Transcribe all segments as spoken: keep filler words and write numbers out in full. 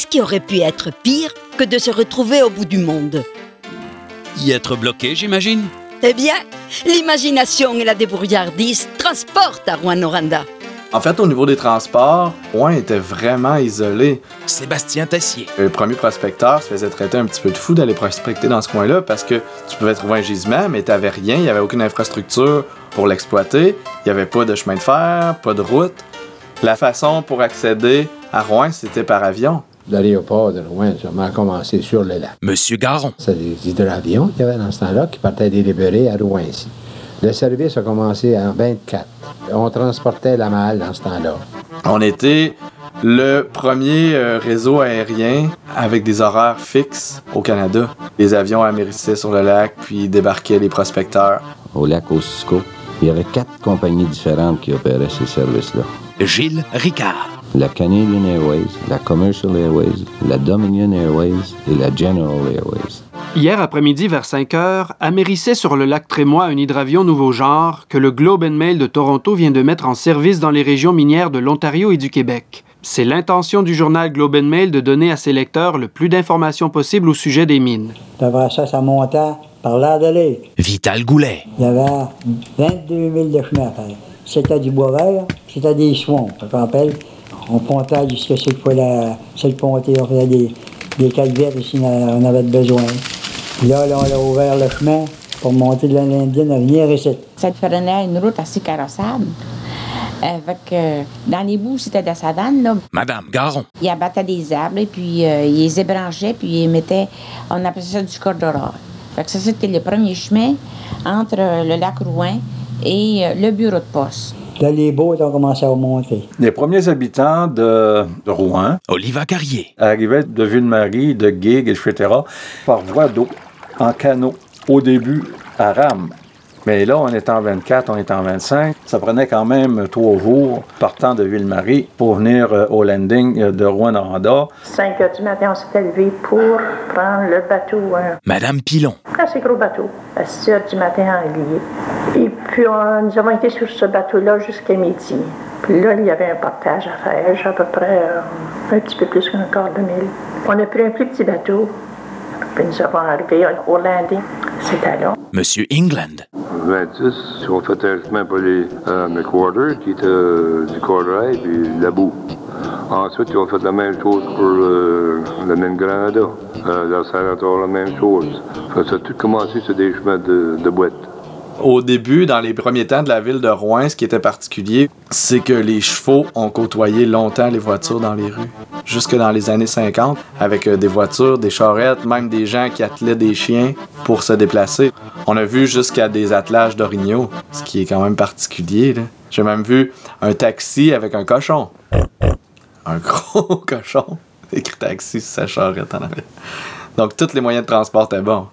Qu'est-ce qui aurait pu être pire que de se retrouver au bout du monde? Y être bloqué, j'imagine? Eh bien, l'imagination et la débrouillardise transportent à Rouyn-Noranda. En fait, au niveau des transports, Rouen était vraiment isolé. Sébastien Tessier. Le premier prospecteur se faisait traiter un petit peu de fou d'aller prospecter dans ce coin-là parce que tu pouvais trouver un gisement, mais t'avais rien, il n'y avait aucune infrastructure pour l'exploiter, il n'y avait pas de chemin de fer, pas de route. La façon pour accéder à Rouen, c'était par avion. L'aéroport de Rouen a sûrement commencé sur le lac. Monsieur Garon. C'est des hydravions qu'il y avait dans ce temps-là qui partaient délibérer à Rouen ici. Le service a commencé en vingt-quatre. On transportait la malle dans ce temps-là. On était le premier euh, réseau aérien avec des horaires fixes au Canada. Les avions amérissaient sur le lac, puis débarquaient les prospecteurs. Au lac Osisco, il y avait quatre compagnies différentes qui opéraient ces services-là. Gilles Ricard. La Canadian Airways, la Commercial Airways, la Dominion Airways et la General Airways. Hier après-midi, vers cinq heures, amérissait sur le lac Trémois un hydravion nouveau genre que le Globe and Mail de Toronto vient de mettre en service dans les régions minières de l'Ontario et du Québec. C'est l'intention du journal Globe and Mail de donner à ses lecteurs le plus d'informations possible au sujet des mines. Après ça, ça montait par l'air de lake. Vital Goulet. Il y avait vingt-deux mille de chemin à faire. C'était du bois vert, c'était des swamps, je me rappelle. On pontait jusqu'à ce qu'il fallait le ponter, on faisait des, des calvettes si on avait besoin. Puis là, là, on a ouvert le chemin pour monter de l'Indienne à venir ici. Ça prenait une route assez carrossable. Avec, euh, dans les bouts, c'était de la savane, là. Madame Garon. Ils abattaient des arbres, et puis euh, ils les ébranchaient, puis ils mettaient, on appelait ça du corduroy. Fait que ça, c'était le premier chemin entre euh, le lac Rouen et euh, le bureau de poste. Là, les boats ont commencé à remonter. Les premiers habitants de, de Rouen, Oliva Carrier, arrivaient de Ville-Marie, de Guigues, et cetera, par voie d'eau, en canot, au début à rame. Mais là, on est en vingt-quatre, on est en vingt-cinq. Ça prenait quand même trois jours partant de Ville-Marie pour venir euh, au landing de Rouyn-Noranda. cinq heures du matin, on s'était levé pour prendre le bateau. Hein. Madame Pilon. Un assez gros bateau, à six heures du matin en lié. Et puis, on, nous avons été sur ce bateau-là jusqu'à midi. Puis là, il y avait un portage à faire, à peu près euh, un petit peu plus qu'un quart de mille. On a pris un plus petit bateau. Puis nous avons arrivé au landing. C'était là. Monsieur England. vingt-six, ils ont fait un chemin pour les euh, McWhorter, qui était euh, du Cordrail, puis la boue. Ensuite, ils ont fait la même chose pour euh, le Maine-Granada. Euh, la Saint-Antoine, la même chose. Ça a tout commencé sur des chemins de, de boîte. Au début, dans les premiers temps de la ville de Rouen, ce qui était particulier, c'est que les chevaux ont côtoyé longtemps les voitures dans les rues. Jusque dans les années cinquante, avec des voitures, des charrettes, même des gens qui attelaient des chiens pour se déplacer. On a vu jusqu'à des attelages d'orignaux, ce qui est quand même particulier, là. J'ai même vu un taxi avec un cochon. Un gros cochon. Écrit taxi sur sa charrette en arrière. Donc, tous les moyens de transport étaient bons.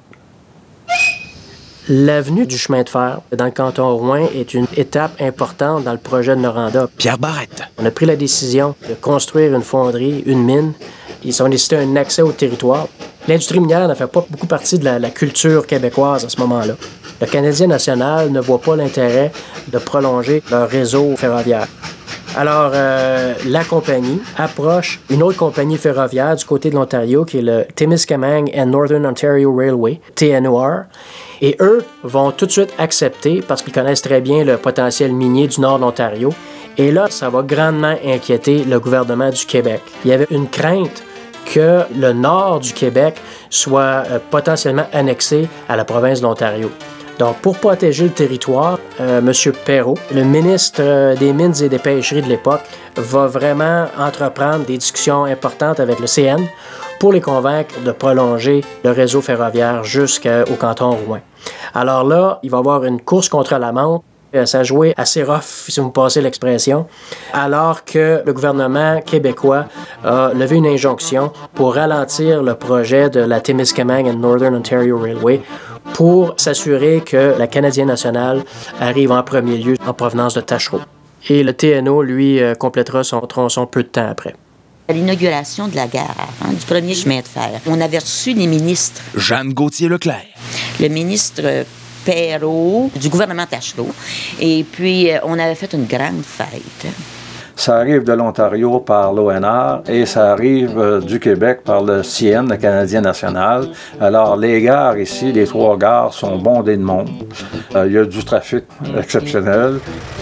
L'avenue du chemin de fer dans le canton Rouen est une étape importante dans le projet de Noranda. Pierre Barrette. On a pris la décision de construire une fonderie, une mine. Ils ont décidé un accès au territoire. L'industrie minière ne fait pas beaucoup partie de la, la culture québécoise à ce moment-là. Le Canadien national ne voit pas l'intérêt de prolonger leur réseau ferroviaire. Alors, euh, la compagnie approche une autre compagnie ferroviaire du côté de l'Ontario, qui est le Témiscamingue and Northern Ontario Railway, T N O R. Et eux vont tout de suite accepter parce qu'ils connaissent très bien le potentiel minier du nord de l'Ontario. Et là, ça va grandement inquiéter le gouvernement du Québec. Il y avait une crainte que le nord du Québec soit euh, potentiellement annexé à la province de l'Ontario. Donc, pour protéger le territoire, euh, M. Perrault, le ministre euh, des Mines et des Pêcheries de l'époque, va vraiment entreprendre des discussions importantes avec le C N pour les convaincre de prolonger le réseau ferroviaire jusqu'au canton Rouen. Alors là, il va y avoir une course contre la montre. Ça a joué assez rough, si vous me passez l'expression, alors que le gouvernement québécois a levé une injonction pour ralentir le projet de la Témiscamingue and Northern Ontario Railway pour s'assurer que la Canadienne nationale arrive en premier lieu en provenance de Tachereau. Et le T N O, lui, complétera son tronçon peu de temps après. À l'inauguration de la gare, hein, du premier chemin de fer, on avait reçu les ministres. Jeanne Gauthier-Leclerc. Le ministre Perrault, du gouvernement Tachereau. Et puis, on avait fait une grande fête. Ça arrive de l'Ontario par l'O N R et ça arrive euh, du Québec par le C N, le Canadien national. Alors, les gares ici, les trois gares, sont bondées de monde. Euh, il y a du trafic exceptionnel.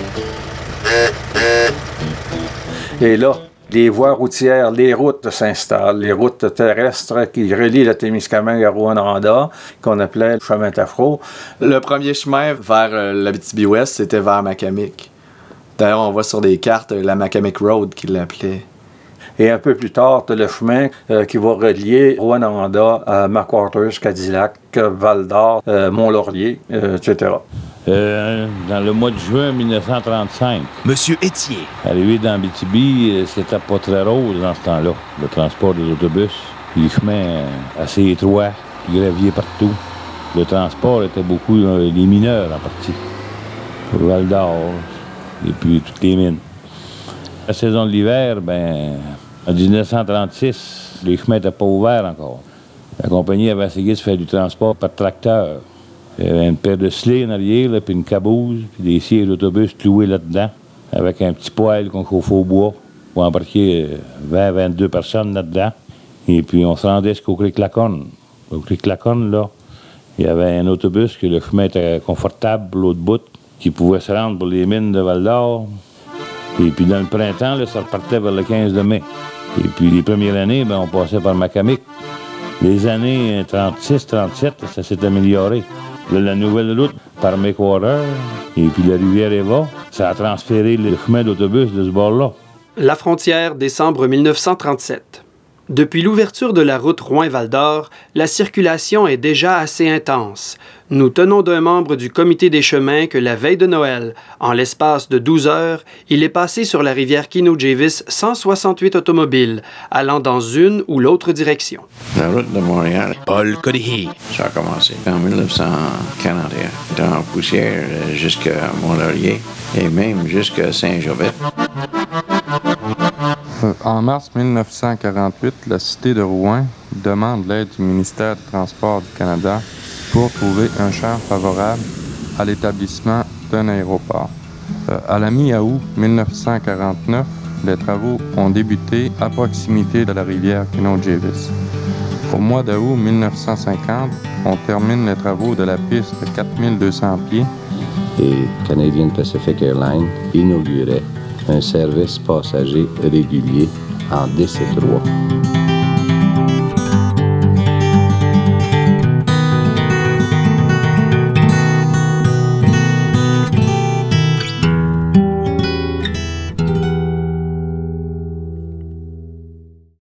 Et là, les voies routières, les routes s'installent, les routes terrestres qui relient le Témiscamingue à Rouyn-Noranda, qu'on appelait le chemin Tafro. Le premier chemin vers euh, l'Abitibi-Ouest, c'était vers Macamic. D'ailleurs, on voit sur des cartes euh, la Macamic Road qu'ils l'appelaient. Et un peu plus tard, tu as le chemin euh, qui va relier Rouyn-Noranda à McWatters, Cadillac, Val-d'Or, euh, Mont-Laurier, euh, et cetera. Euh, dans le mois de juin mille neuf cent trente-cinq. Monsieur Étier. Arrivé dans Abitibi, c'était pas très rose dans ce temps-là, le transport des autobus. Les chemins assez étroits, graviers partout. Le transport était beaucoup euh, les mineurs en partie. Val d'Or et puis toutes les mines. La saison de l'hiver, ben, en dix-neuf cent trente-six, les chemins n'étaient pas ouverts encore. La compagnie avait essayé de faire du transport par tracteur. Il y avait une paire de slés en arrière, là, puis une caboose, puis des sièges d'autobus cloués là-dedans, avec un petit poêle qu'on chauffait au bois pour embarquer vingt à vingt-deux personnes là-dedans. Et puis on se rendait jusqu'au Cric-Laconne. Au Cric-Laconne, là, il y avait un autobus que le chemin était confortable pour l'autre bout, qui pouvait se rendre pour les mines de Val-d'Or. Et puis dans le printemps, là, ça repartait vers le quinze de mai. Et puis les premières années, ben, on passait par Macamic. Les années trente-six trente-sept, ça s'est amélioré. Là, la nouvelle route par McWatters et puis la rivière Eva, ça a transféré le chemin d'autobus de ce bord-là. La frontière, décembre mille neuf cent trente-sept. Depuis l'ouverture de la route Rouyn-Val-d'Or, la circulation est déjà assez intense. Nous tenons d'un membre du comité des chemins que la veille de Noël, en l'espace de douze heures, il est passé sur la rivière Kinojevis cent soixante-huit automobiles, allant dans une ou l'autre direction. La route de Montréal. Paul Codihy. Ça a commencé en mille neuf cent quarante et un, dans Poussière jusqu'à Mont-Laurier et même jusqu'à Saint-Jovette. En mars mille neuf cent quarante-huit, la cité de Rouyn demande l'aide du ministère du Transport du Canada pour trouver un champ favorable à l'établissement d'un aéroport. Euh, à la mi-août mille neuf cent quarante-neuf, les travaux ont débuté à proximité de la rivière Kinojevis. Au mois d'août mille neuf cent cinquante, on termine les travaux de la piste de quatre mille deux cents pieds. Et Canadian Pacific Airlines inaugurait un service passager régulier en D C trois.